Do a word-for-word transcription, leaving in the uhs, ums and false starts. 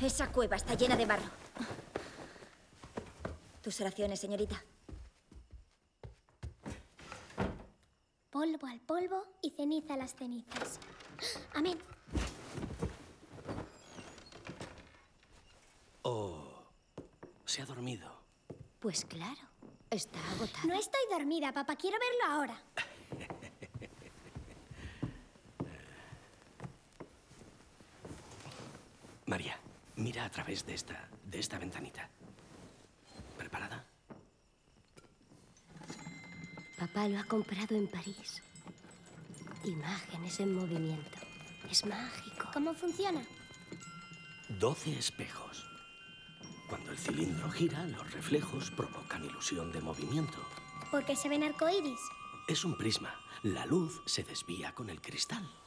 Esa cueva está llena de barro. Tus oraciones, señorita. Polvo al polvo y ceniza a las cenizas. Amén. Oh, se ha dormido. Pues claro, está agotada. No estoy dormida, papá. Quiero verlo ahora. María, mira a través de esta, de esta ventanita. ¿Preparada? Papá lo ha comprado en París. Imágenes en movimiento. Es mágico. ¿Cómo funciona? Doce espejos. Cuando el cilindro gira, los reflejos provocan ilusión de movimiento. ¿Por qué se ven arcoíris? Es un prisma. La luz se desvía con el cristal.